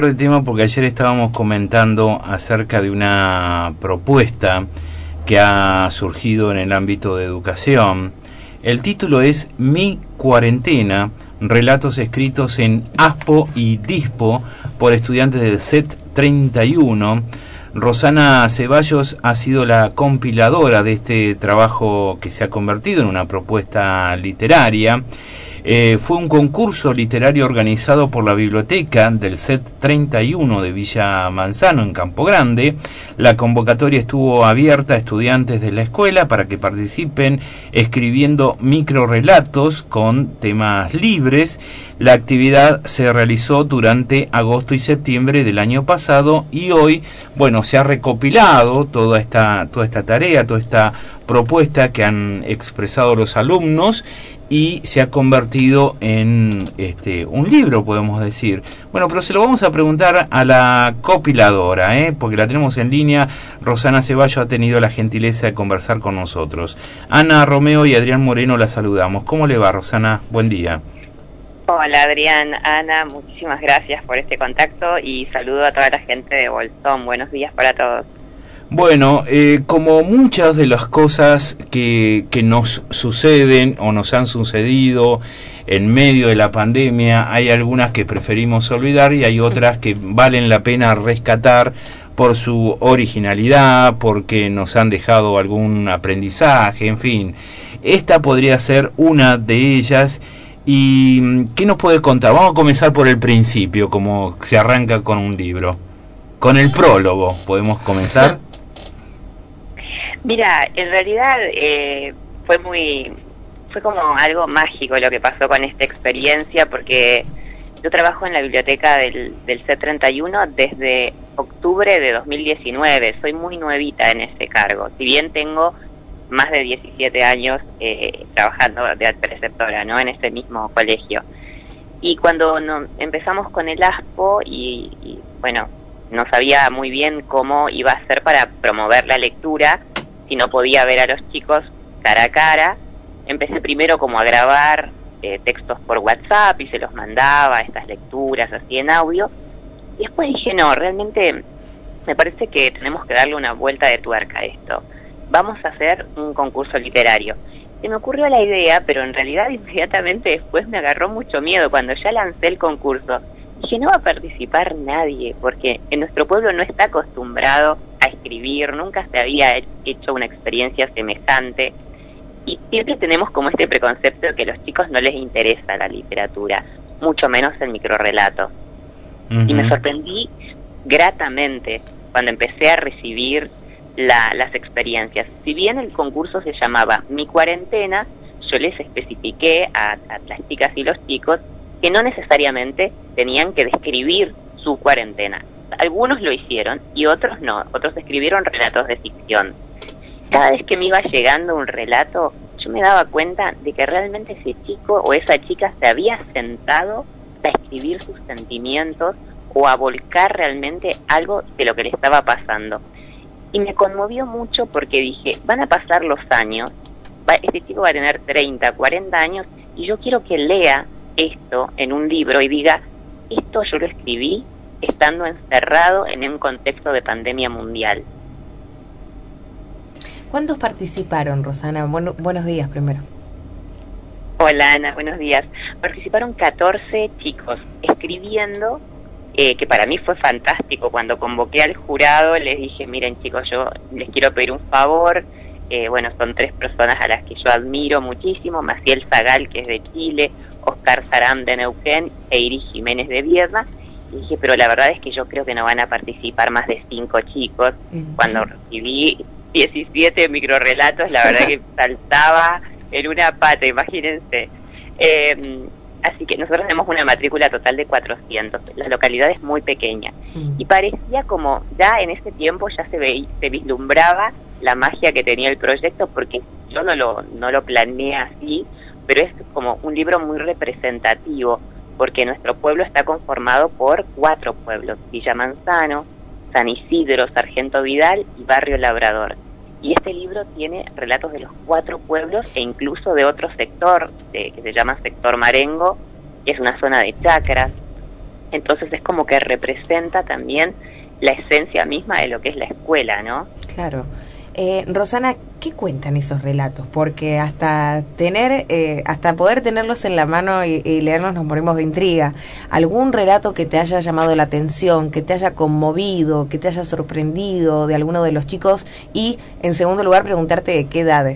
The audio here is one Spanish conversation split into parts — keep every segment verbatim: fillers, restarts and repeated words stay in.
cambiar de tema porque ayer estábamos comentando acerca de una propuesta que ha surgido en el ámbito de educación. El título es Mi Cuarentena, relatos escritos en ASPO y DISPO por estudiantes del C E T treinta y uno. Rosana Ceballos ha sido la compiladora de este trabajo que se ha convertido en una propuesta literaria. Eh, fue un concurso literario organizado por la biblioteca del C E T treinta y uno de Villa Manzano, en Campo Grande. La convocatoria estuvo abierta a estudiantes de la escuela para que participen escribiendo microrelatos con temas libres. La actividad se realizó durante agosto y septiembre del año pasado y hoy, bueno, se ha recopilado toda esta, toda esta tarea, toda esta propuesta que han expresado los alumnos y se ha convertido en este un libro, podemos decir. Bueno, pero se lo vamos a preguntar a la compiladora, ¿eh? porque la tenemos en línea. Rosana Ceballos ha tenido la gentileza de conversar con nosotros. Ana Romeo y Adrián Moreno la saludamos. ¿Cómo le va, Rosana? Buen día. Hola, Adrián, Ana, muchísimas gracias por este contacto y saludo a toda la gente de Bolsón. Buenos días para todos. Bueno, eh, como muchas de las cosas que, que nos suceden o nos han sucedido en medio de la pandemia, hay algunas que preferimos olvidar y hay otras que valen la pena rescatar por su originalidad, porque nos han dejado algún aprendizaje, en fin. Esta podría ser una de ellas. ¿Y qué nos puede contar? Vamos a comenzar por el principio, como se arranca con un libro. Con el prólogo, ¿podemos comenzar? Mira, en realidad eh, fue muy, fue como algo mágico lo que pasó con esta experiencia, porque yo trabajo en la biblioteca del, del C E T treinta y uno desde octubre de dos mil diecinueve, soy muy nuevita en ese cargo, si bien tengo más de diecisiete años eh, trabajando de preceptora, ¿no?, en este mismo colegio. Y cuando no, empezamos con el ASPO y, y bueno, no sabía muy bien cómo iba a hacer para promover la lectura, si no podía ver a los chicos cara a cara, empecé primero como a grabar eh, textos por WhatsApp y se los mandaba, estas lecturas así en audio, y después dije, no, realmente me parece que tenemos que darle una vuelta de tuerca a esto, vamos a hacer un concurso literario. Se me ocurrió la idea, pero en realidad inmediatamente después me agarró mucho miedo cuando ya lancé el concurso. Dije, no va a participar nadie, porque en nuestro pueblo no está acostumbrado a escribir, nunca se había hecho una experiencia semejante, y siempre tenemos como este preconcepto de que a los chicos no les interesa la literatura, mucho menos el microrrelato. Uh-huh. Y me sorprendí gratamente cuando empecé a recibir la, las experiencias. Si bien el concurso se llamaba Mi Cuarentena, yo les especifiqué a, a las chicas y los chicos que no necesariamente tenían que describir su cuarentena. Algunos lo hicieron y otros no, otros escribieron relatos de ficción. Cada vez que me iba llegando un relato, yo me daba cuenta de que realmente ese chico o esa chica se había sentado a escribir sus sentimientos o a volcar realmente algo de lo que le estaba pasando. Y me conmovió mucho porque dije, van a pasar los años, va, este chico va a tener treinta, cuarenta años, y yo quiero que lea esto en un libro y diga, esto yo lo escribí estando encerrado en un contexto de pandemia mundial. ¿Cuántos participaron, Rosana? Bueno, buenos días primero. Hola, Ana, buenos días. Participaron catorce chicos escribiendo, eh, que para mí fue fantástico. Cuando convoqué al jurado les dije, miren chicos, yo les quiero pedir un favor. Eh, bueno, son tres personas a las que yo admiro muchísimo, Maciel Zagal, que es de Chile, Oscar Saram de Neuquén e Iris Jiménez de Viedma. Y dije, pero la verdad es que yo creo que no van a participar más de cinco chicos. Mm. Cuando recibí diecisiete microrelatos, la verdad que saltaba en una pata, imagínense. Eh, así que nosotros tenemos una matrícula total de cuatrocientos, la localidad es muy pequeña. Mm. Y parecía como, ya en ese tiempo ya se, ve, se vislumbraba la magia que tenía el proyecto, porque yo no lo, no lo planeé así, pero es como un libro muy representativo, porque nuestro pueblo está conformado por cuatro pueblos, Villa Manzano, San Isidro, Sargento Vidal y Barrio Labrador. Y este libro tiene relatos de los cuatro pueblos e incluso de otro sector, de, que se llama Sector Marengo, que es una zona de chacras. Entonces es como que representa también la esencia misma de lo que es la escuela, ¿no? Claro. Eh, Rosana, ¿qué cuentan esos relatos? Porque hasta tener, eh, hasta poder tenerlos en la mano y, y leerlos nos morimos de intriga. ¿Algún relato que te haya llamado la atención, que te haya conmovido, que te haya sorprendido de alguno de los chicos? Y, en segundo lugar, preguntarte de qué edades.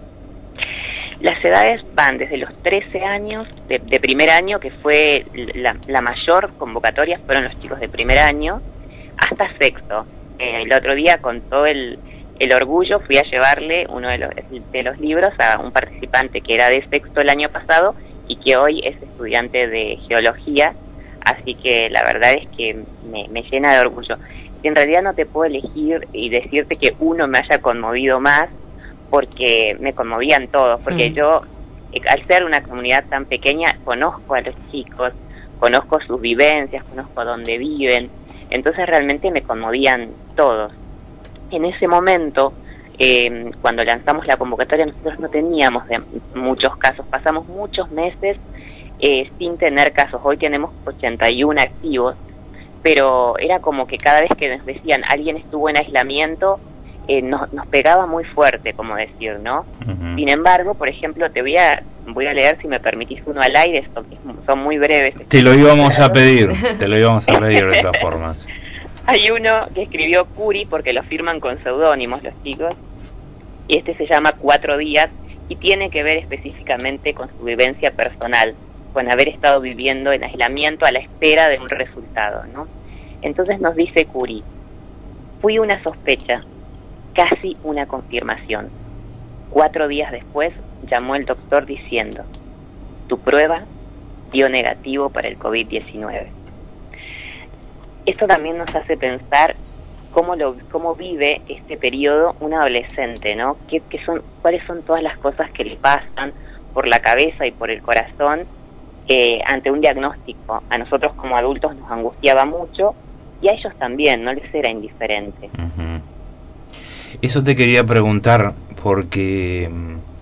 Las edades van desde los trece años, de, de primer año, que fue la, la mayor convocatoria, fueron los chicos de primer año, hasta sexto. Eh, el otro día, con todo el... el orgullo, fui a llevarle uno de los, de los libros a un participante que era de sexto el año pasado y que hoy es estudiante de geología, así que la verdad es que me, me llena de orgullo. En realidad no te puedo elegir y decirte que uno me haya conmovido más, porque me conmovían todos, porque mm. yo, al ser una comunidad tan pequeña, conozco a los chicos, conozco sus vivencias, conozco dónde viven, entonces realmente me conmovían todos. En ese momento, eh, cuando lanzamos la convocatoria, nosotros no teníamos de muchos casos, pasamos muchos meses eh, sin tener casos. Hoy tenemos ochenta y uno activos, pero era como que cada vez que nos decían alguien estuvo en aislamiento, eh, nos, nos pegaba muy fuerte, como decir, ¿no? Uh-huh. Sin embargo, por ejemplo, te voy a voy a leer, si me permitís, uno al aire, son, son muy breves. Te lo íbamos a pedir, te lo íbamos a pedir de todas formas. Hay uno que escribió Curi, porque lo firman con seudónimos los chicos, y este se llama Cuatro días, y tiene que ver específicamente con su vivencia personal, con haber estado viviendo en aislamiento a la espera de un resultado, ¿no? Entonces nos dice Curi: fui una sospecha, casi una confirmación. Cuatro días después llamó el doctor diciendo: tu prueba dio negativo para el COVID diecinueve. Esto también nos hace pensar cómo lo cómo vive este periodo un adolescente, ¿no? ¿Qué, qué son, cuáles son todas las cosas que le pasan por la cabeza y por el corazón eh, ante un diagnóstico? A nosotros como adultos nos angustiaba mucho y a ellos también, no les era indiferente. Uh-huh. Eso te quería preguntar porque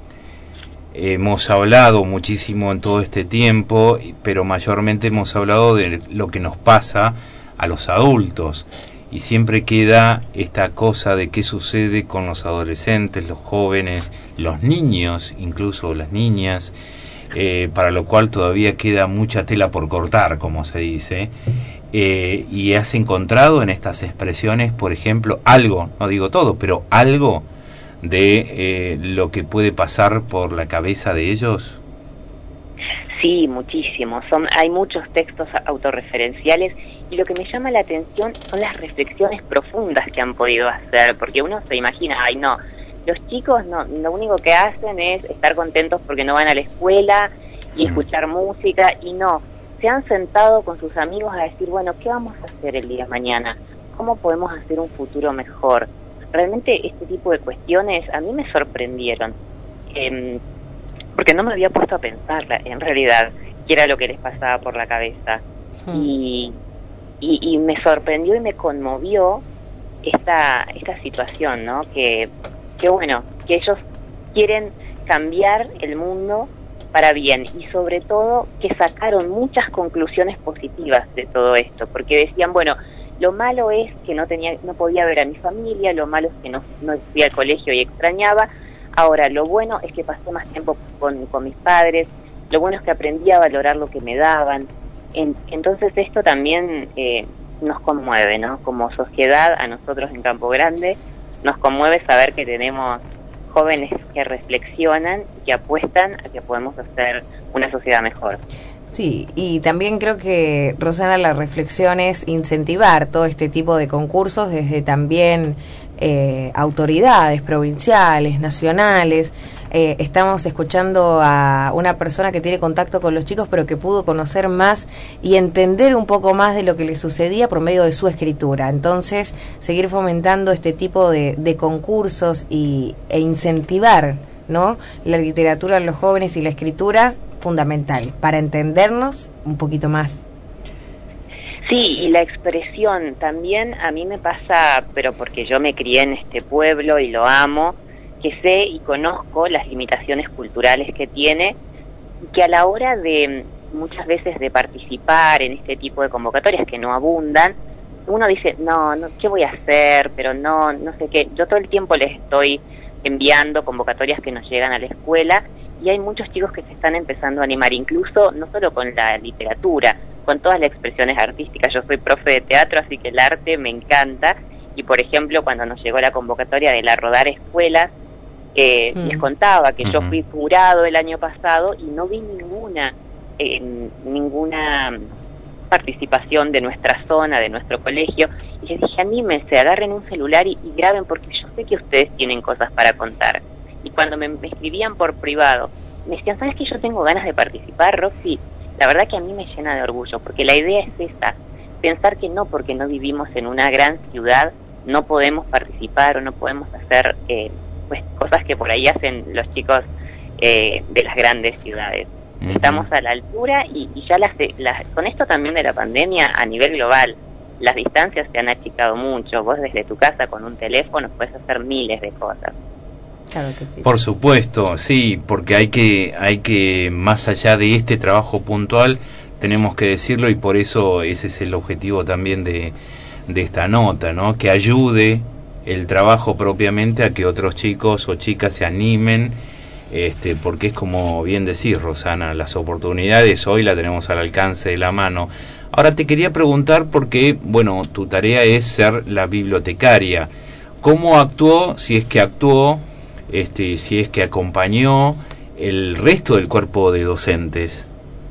hemos hablado muchísimo en todo este tiempo, pero mayormente hemos hablado de lo que nos pasa a los adultos, y siempre queda esta cosa de qué sucede con los adolescentes, los jóvenes, los niños, incluso las niñas, eh, para lo cual todavía queda mucha tela por cortar, como se dice. Eh, y has encontrado en estas expresiones, por ejemplo, algo, no digo todo, pero algo de eh, lo que puede pasar por la cabeza de ellos. Sí, muchísimo. Son, hay muchos textos autorreferenciales, y lo que me llama la atención son las reflexiones profundas que han podido hacer, porque uno se imagina, ay no, los chicos no, lo único que hacen es estar contentos porque no van a la escuela y escuchar música, y no, se han sentado con sus amigos a decir, bueno, ¿qué vamos a hacer el día de mañana? ¿Cómo podemos hacer un futuro mejor? Realmente este tipo de cuestiones a mí me sorprendieron, eh, porque no me había puesto a pensarla, en realidad, qué era lo que les pasaba por la cabeza. Sí. Y, y, y me sorprendió y me conmovió esta esta situación, ¿no? Que, que bueno, que ellos quieren cambiar el mundo para bien, y sobre todo que sacaron muchas conclusiones positivas de todo esto, porque decían, bueno, lo malo es que no tenía, no podía ver a mi familia, lo malo es que no, no fui al colegio y extrañaba. Ahora, lo bueno es que pasé más tiempo con, con mis padres, lo bueno es que aprendí a valorar lo que me daban. En, entonces esto también eh, nos conmueve, ¿no? Como sociedad, a nosotros en Campo Grande, nos conmueve saber que tenemos jóvenes que reflexionan y que apuestan a que podemos hacer una sociedad mejor. Sí, y también creo que, Rosana, la reflexión es incentivar todo este tipo de concursos desde también eh, autoridades provinciales, nacionales. Eh, estamos escuchando a una persona que tiene contacto con los chicos, pero que pudo conocer más y entender un poco más de lo que les sucedía por medio de su escritura. Entonces, seguir fomentando este tipo de, de concursos y, e incentivar, ¿no?, la literatura en los jóvenes y la escritura, fundamental para entendernos un poquito más. Sí, y la expresión también a mí me pasa, pero porque yo me crié en este pueblo y lo amo, que sé y conozco las limitaciones culturales que tiene, y que a la hora de, muchas veces de participar en este tipo de convocatorias que no abundan, uno dice, no, no, ¿qué voy a hacer? Pero no, no sé qué. Yo todo el tiempo les estoy enviando convocatorias que nos llegan a la escuela y hay muchos chicos que se están empezando a animar, incluso no solo con la literatura, con todas las expresiones artísticas. Yo soy profe de teatro, así que el arte me encanta. Y por ejemplo, cuando nos llegó la convocatoria de la Rodar Escuelas, eh, mm. les contaba que uh-huh. yo fui jurado el año pasado y no vi ninguna, eh, ninguna participación de nuestra zona, de nuestro colegio, y les dije, anímense, agarren un celular y, y graben, porque yo sé que ustedes tienen cosas para contar. Y cuando me, me escribían por privado, me decían, ¿sabes que yo tengo ganas de participar, Roxy? La verdad que a mí me llena de orgullo, porque la idea es esa, pensar que no porque no vivimos en una gran ciudad, no podemos participar o no podemos hacer eh, pues cosas que por ahí hacen los chicos eh, de las grandes ciudades. Uh-huh. Estamos a la altura y, y ya las, las con esto también de la pandemia a nivel global, las distancias se han achicado mucho. Vos desde tu casa con un teléfono puedes hacer miles de cosas. Claro que sí. Por supuesto, sí, porque hay que, hay que, más allá de este trabajo puntual, tenemos que decirlo, y por eso ese es el objetivo también de, de esta nota, ¿no? Que ayude el trabajo propiamente a que otros chicos o chicas se animen, este, porque es como bien decís, Rosana, las oportunidades hoy la tenemos al alcance de la mano. Ahora te quería preguntar, porque, bueno, tu tarea es ser la bibliotecaria. ¿Cómo actuó, si es que actuó, este, si es que acompañó el resto del cuerpo de docentes?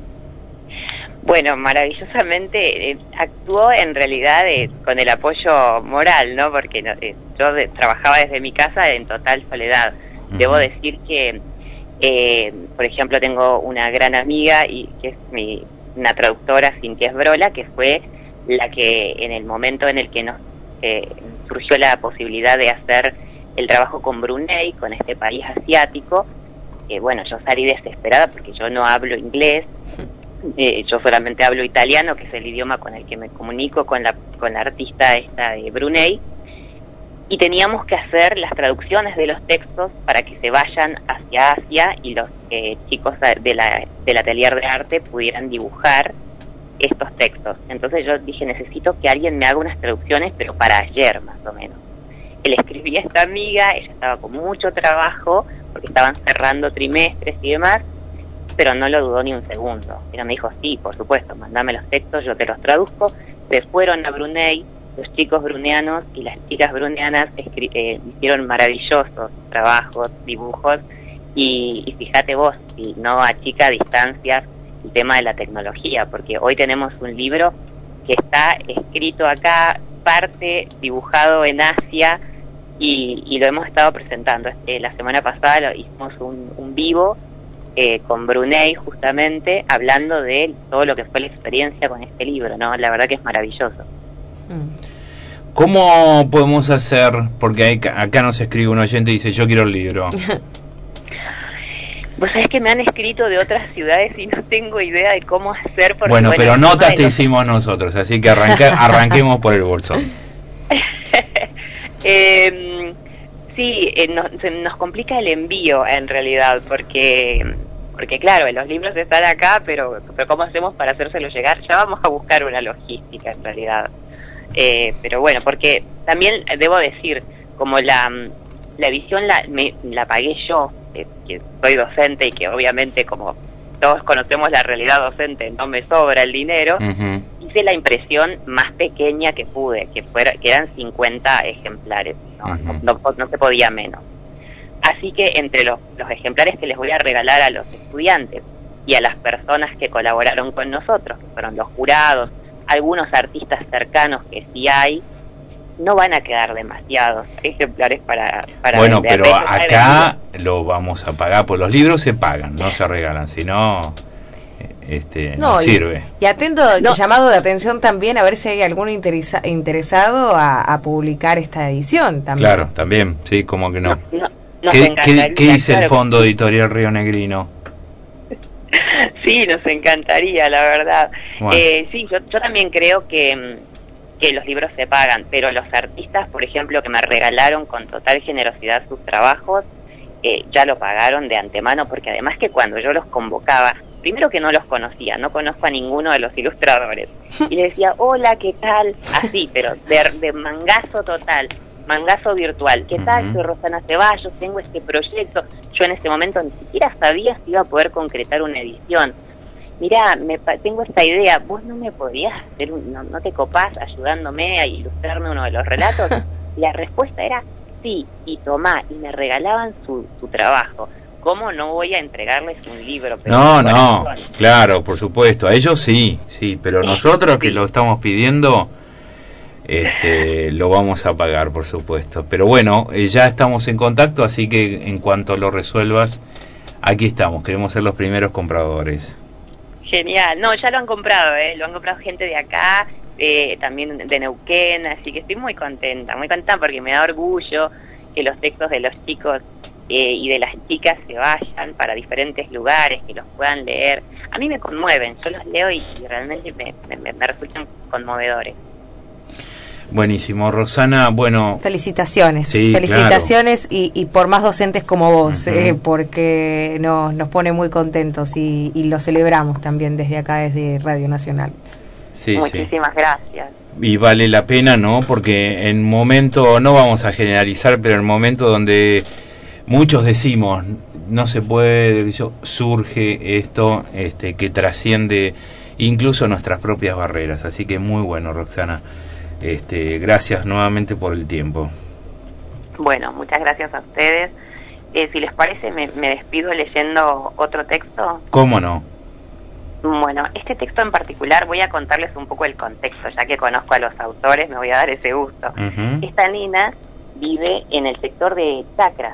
Bueno, maravillosamente eh, actuó en realidad eh, con el apoyo moral, ¿no? Porque no, eh, yo de, trabajaba desde mi casa en total soledad. Uh-huh. Debo decir que, eh, por ejemplo, tengo una gran amiga y que es mi una traductora, Cintia Esbrola, que fue la que en el momento en el que nos eh, surgió la posibilidad de hacer el trabajo con Brunei, con este país asiático, eh, bueno, yo salí desesperada porque yo no hablo inglés, eh, yo solamente hablo italiano, que es el idioma con el que me comunico con la, con la artista esta de Brunei, y teníamos que hacer las traducciones de los textos para que se vayan hacia Asia y los eh, chicos de la, del atelier de arte pudieran dibujar estos textos. Entonces yo dije, necesito que alguien me haga unas traducciones, pero para ayer más o menos. Le escribí a esta amiga, ella estaba con mucho trabajo, porque estaban cerrando trimestres y demás, pero no lo dudó ni un segundo. Ella me dijo, sí, por supuesto, mandame los textos, yo te los traduzco. Se fueron a Brunei, los chicos bruneanos y las chicas bruneanas escri- eh, hicieron maravillosos trabajos, dibujos, y, y fíjate vos, si no achica distancias el tema de la tecnología, porque hoy tenemos un libro que está escrito acá, parte dibujado en Asia, y, y lo hemos estado presentando. Este, la semana pasada lo hicimos un, un vivo eh, con Brunei, justamente, hablando de todo lo que fue la experiencia con este libro, ¿no? La verdad que es maravilloso. ¿Cómo podemos hacer? Porque hay, acá nos escribe un oyente y dice, yo quiero el libro. Vos sabés que me han escrito de otras ciudades y no tengo idea de cómo hacer. Porque, bueno, bueno, pero notas te los... hicimos nosotros, así que arranca, arranquemos por el bolsón. eh, sí, eh, nos, nos complica el envío en realidad, porque... Porque claro, los libros están acá, pero, pero ¿cómo hacemos para hacérselo llegar? Ya vamos a buscar una logística en realidad. Eh, pero bueno, porque también debo decir, como la, la edición la, me, la pagué yo, eh, que soy docente y que obviamente como todos conocemos la realidad docente, no me sobra el dinero, uh-huh. hice la impresión más pequeña que pude, que, fuera, que eran cincuenta ejemplares, ¿no? Uh-huh. no, no, no se podía menos. Así que entre los, los ejemplares que les voy a regalar a los estudiantes y a las personas que colaboraron con nosotros, que fueron los jurados, algunos artistas cercanos que sí hay, no van a quedar demasiados ejemplares para, para bueno, vender. Pero acá lo vamos a pagar, pues los libros se pagan, no se regalan, si no, este, no, no sirve. Y, y atento, no. llamado de atención también, a ver si hay algún interesa, interesado a, a publicar esta edición también. Claro, también, sí, como que no. no, no ¿Qué, ¿qué, ¿Qué dice claro, el Fondo Editorial Río Negrino? Sí, nos encantaría, la verdad. Bueno. Eh, sí, yo, yo también creo que, que los libros se pagan, pero los artistas, por ejemplo, que me regalaron con total generosidad sus trabajos, eh, ya lo pagaron de antemano, porque además que cuando yo los convocaba, primero que no los conocía, no conozco a ninguno de los ilustradores. Y les decía, hola, ¿qué tal? Así, pero de, de mangazo total, mangazo virtual. ¿Qué tal? Uh-huh. Soy Rosana Ceballos, tengo este proyecto. Yo en ese momento ni siquiera sabía si iba a poder concretar una edición. Mirá, me, tengo esta idea, ¿vos no me podrías hacer, un, no, no te copás ayudándome a ilustrarme uno de los relatos? Y la respuesta era sí, y tomá, y me regalaban su, su trabajo. ¿Cómo no voy a entregarles un libro? Pero no, no, claro, por supuesto, a ellos sí, sí, pero nosotros sí, que lo estamos pidiendo, este, lo vamos a pagar, por supuesto. Pero bueno, eh, ya estamos en contacto, así que en cuanto lo resuelvas, aquí estamos, queremos ser los primeros compradores. Genial, no, ya lo han comprado, ¿eh? Lo han comprado gente de acá, eh, también de Neuquén, así que estoy muy contenta, muy contenta porque me da orgullo que los textos de los chicos eh, y de las chicas se vayan para diferentes lugares, que los puedan leer. A mí me conmueven, yo los leo y, y realmente me, me, me resultan conmovedores. Buenísimo, Rosana, bueno... Felicitaciones, sí, felicitaciones claro. y, y por más docentes como vos, uh-huh. eh, porque nos, nos pone muy contentos y, y lo celebramos también desde acá, desde Radio Nacional. Sí, Muchísimas sí. gracias. Y vale la pena, ¿no? Porque en momento, no vamos a generalizar, pero en momento donde muchos decimos, no se puede, surge esto este, que trasciende incluso nuestras propias barreras. Así que muy bueno, Roxana. Este, gracias nuevamente por el tiempo. Bueno, muchas gracias a ustedes. Eh, si les parece, me, me despido leyendo otro texto. ¿Cómo no? Bueno, este texto en particular voy a contarles un poco el contexto, ya que conozco a los autores, me voy a dar ese gusto. Uh-huh. Esta nena vive en el sector de Chacras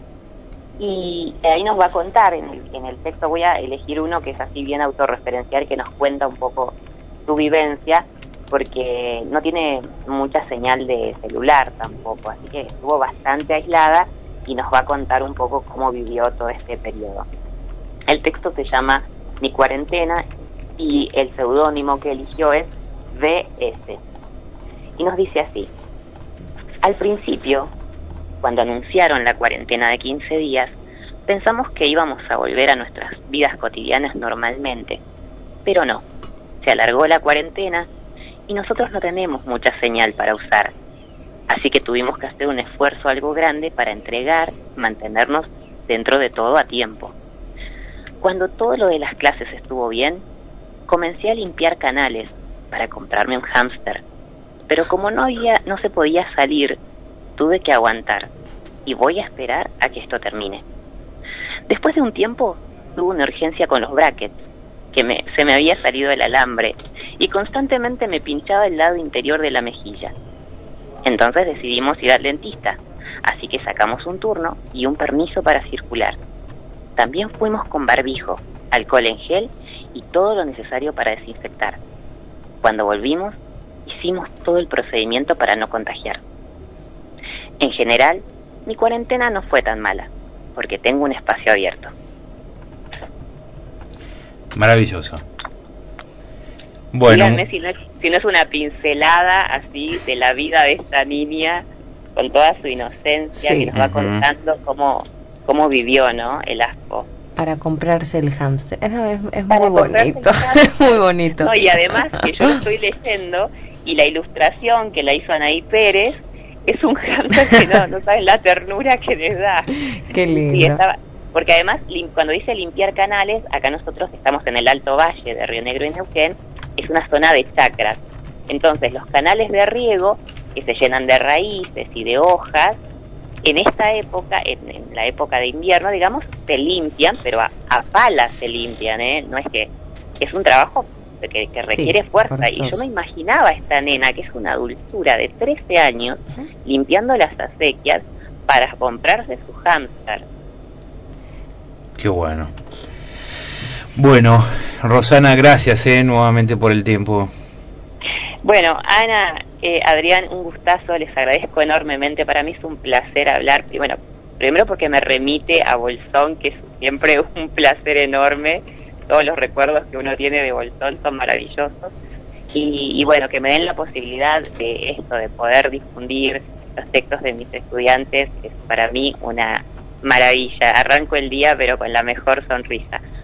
y ahí nos va a contar, en el, en el texto voy a elegir uno que es así bien autorreferencial, que nos cuenta un poco su vivencia, porque no tiene mucha señal de celular tampoco, así que estuvo bastante aislada y nos va a contar un poco cómo vivió todo este periodo. El texto se llama Mi cuarentena y el seudónimo que eligió es V S. Y nos dice así: al principio, cuando anunciaron la cuarentena de quince días, pensamos que íbamos a volver a nuestras vidas cotidianas normalmente, pero no, se alargó la cuarentena y nosotros no tenemos mucha señal para usar, así que tuvimos que hacer un esfuerzo algo grande para entregar, mantenernos dentro de todo a tiempo. Cuando todo lo de las clases estuvo bien, comencé a limpiar canales para comprarme un hámster, pero como no había, no se podía salir, tuve que aguantar y voy a esperar a que esto termine. Después de un tiempo, tuve una urgencia con los brackets, que me, se me había salido el alambre y constantemente me pinchaba el lado interior de la mejilla. Entonces decidimos ir al dentista, así que sacamos un turno y un permiso para circular. También fuimos con barbijo, alcohol en gel y todo lo necesario para desinfectar. Cuando volvimos, hicimos todo el procedimiento para no contagiar. En general, mi cuarentena no fue tan mala, porque tengo un espacio abierto. Maravilloso. Bueno. Díganme si no, es, si no es una pincelada así de la vida de esta niña con toda su inocencia, sí, que nos va uh-huh. contando cómo, cómo vivió, ¿no? El aspo. Para comprarse el hámster. Es, es muy bonito. Es muy bonito. No, y además que yo lo estoy leyendo y la ilustración que la hizo Anaí Pérez es un hámster que no, no sabes la ternura que le da. Qué lindo. Sí, estaba, porque además, cuando dice limpiar canales, acá nosotros estamos en el Alto Valle de Río Negro y Neuquén, es una zona de chacras. Entonces, los canales de riego, que se llenan de raíces y de hojas, en esta época, en, en la época de invierno, digamos, se limpian, pero a, a palas se limpian, ¿eh? No es que... Es un trabajo que, que requiere sí, fuerza. Y yo me imaginaba a esta nena, que es una dulzura de trece años, uh-huh. limpiando las acequias para comprarse su hámster. Qué bueno. Bueno, Rosana, gracias eh, nuevamente por el tiempo. Bueno, Ana, eh, Adrián, un gustazo, les agradezco enormemente. Para mí es un placer hablar. Y bueno, primero porque me remite a Bolsón, que es siempre un placer enorme. Todos los recuerdos que uno tiene de Bolsón son maravillosos. Y, y bueno, que me den la posibilidad de esto, de poder difundir los textos de mis estudiantes, es para mí una maravilla. Arranco el día, pero con la mejor sonrisa.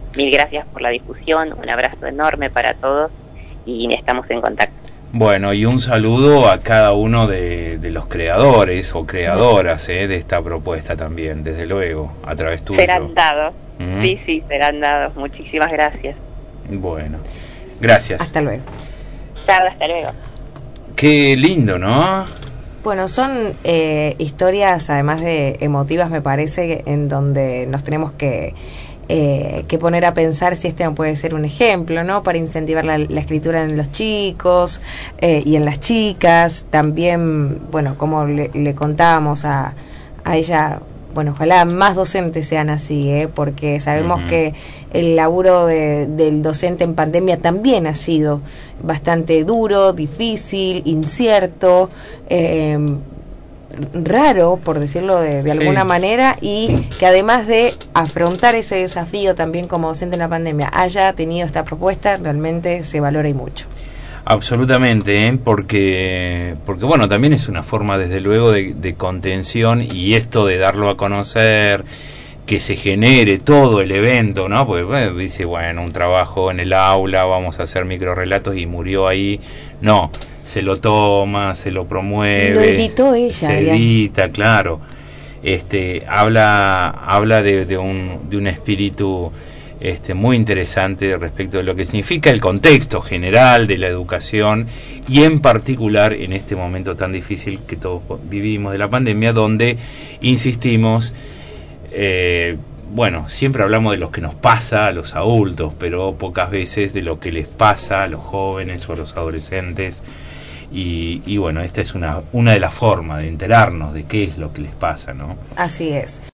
mil gracias por la difusión, un abrazo enorme para todos y estamos en contacto. Bueno, y un saludo a cada uno de, de los creadores o creadoras eh, de esta propuesta también, desde luego, a través tuyo. Serán dados, ¿Mm? sí, sí, serán dados. Muchísimas gracias. Bueno, gracias. Hasta luego. Chao, hasta luego. Qué lindo, ¿no? Bueno, son eh, historias, además de emotivas, me parece, en donde nos tenemos que... Eh, que poner a pensar si este no puede ser un ejemplo, ¿no? Para incentivar la, la escritura en los chicos eh, y en las chicas. También, bueno, como le, le contábamos a, a ella, bueno, ojalá más docentes sean así, ¿eh? Porque sabemos uh-huh. que el laburo de, del docente en pandemia también ha sido bastante duro, difícil, incierto, eh, raro, por decirlo de, de alguna sí. manera, y que además de afrontar ese desafío también como docente en la pandemia haya tenido esta propuesta, realmente se valora y mucho. Absolutamente, ¿eh? porque porque bueno, también es una forma desde luego de, de contención, y esto de darlo a conocer, que se genere todo el evento, ¿no? Porque bueno, dice, bueno, un trabajo en el aula, vamos a hacer microrelatos y murió ahí. No, se lo toma, se lo promueve, lo editó ella, se edita, ya. Claro. Este, habla habla de, de un de un espíritu este muy interesante respecto de lo que significa el contexto general de la educación, y en particular en este momento tan difícil que todos vivimos de la pandemia, donde insistimos, eh, bueno, siempre hablamos de lo que nos pasa a los adultos, pero pocas veces de lo que les pasa a los jóvenes o a los adolescentes. Y, y bueno, esta es una, una de las formas de enterarnos de qué es lo que les pasa, ¿no? Así es.